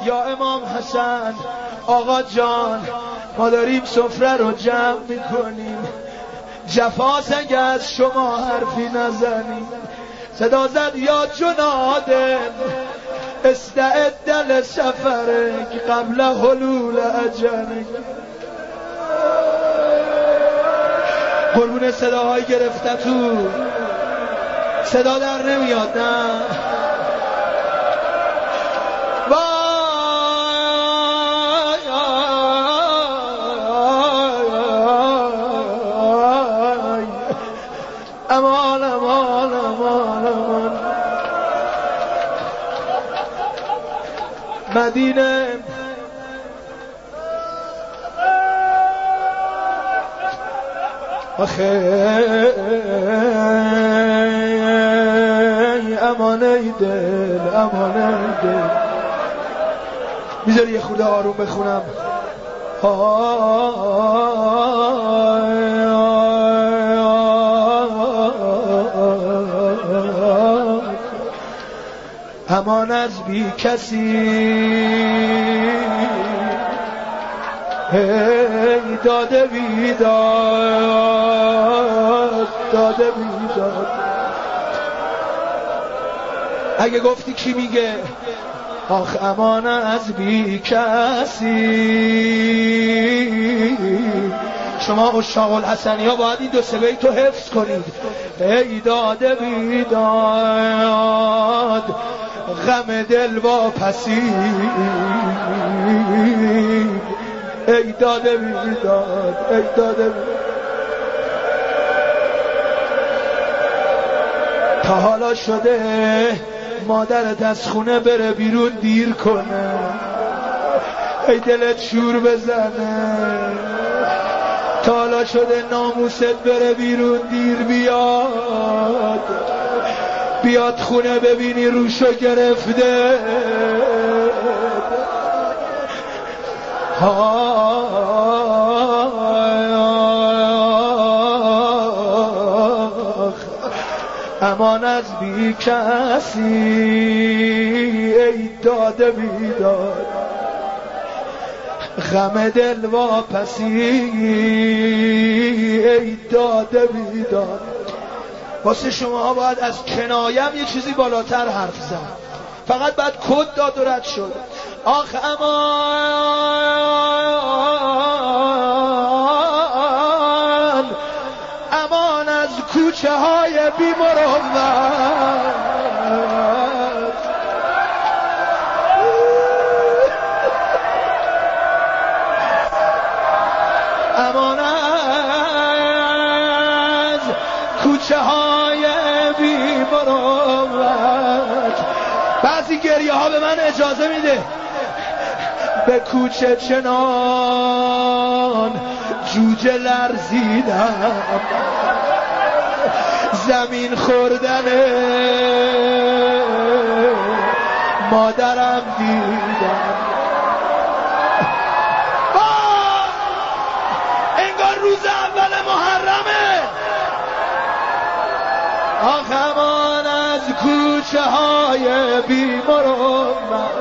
یا امام حسن آقا جان ما داریم سفره رو جمع میکنیم، جفاس اگه از شما حرفی نزنیم. صدا زد یا جنادم استعد لسفرک قبل حلول اجلک. قربون صداهای گرفته تو صدا در نمیاد نه. امان امان امان امان مدینه آخه امانه دل امانه دل. میذاری یه خورده آروم بخونم؟ امان از بی کسی هی داده بیداد داده بیداد. اگه گفتی کی میگه؟ آخ امان از بی کسی. شما عشاق الحسنی ها باید این دو سه بیت رو حفظ کنید. ای داده بیداد غم دل واپسی، ای داده بیداد ای داده بیداد. تا حالا شده مادرت از خونه بره بیرون دیر کنه، ای دلت شور بزنه. تا حالا شده ناموست بره بیرون دیر بیاد خونه ببینی روشو گرفته. امان از بی کسی ای داده بیداد غم دل واپسی، ای داده بیداد. واسه شما باید از کنایم یه چیزی بالاتر حرف زد، فقط باید کد داد و رد شد. آخ امان امان از کوچه های بی مروت، امان از کوچه های بی مروت. بعضی گریه ها به من اجازه میده. به کوچه چنان جوجه لرزیدم، زمین خوردن مادرم دیدم. انگار روز اول محرمه. آخ امان از کوچه های بی مروت،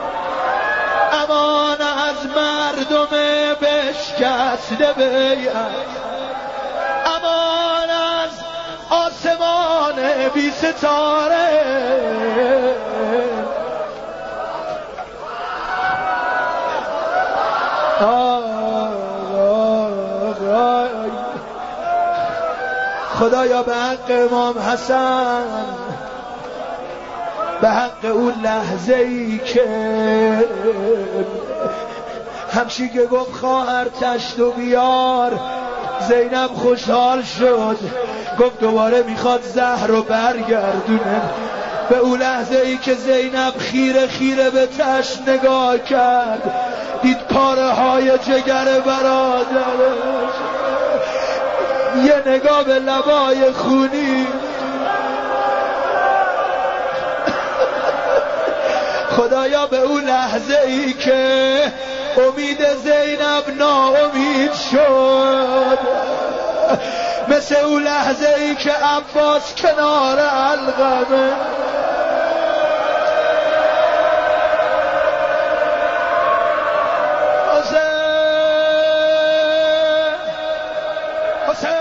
امان از مردم بشکسته بیعت، امان از آسمان بی ستاره. خدایا به حق امام حسن، به حق اون لحظه ای که همشیگه گفت خواهر تشت و بیار، زینب خوشحال شد، گفت دوباره میخواد زهر رو برگردونه. به اون لحظه ای که زینب خیره خیره به تشت نگاه کرد، دید پاره های جگر برادرش، یه نگاه به لبای خونی. خدایا به اون لحظه ای که امید زینب ناامید شد، مثل اون لحظه ای که عباس کنار علقمه حسین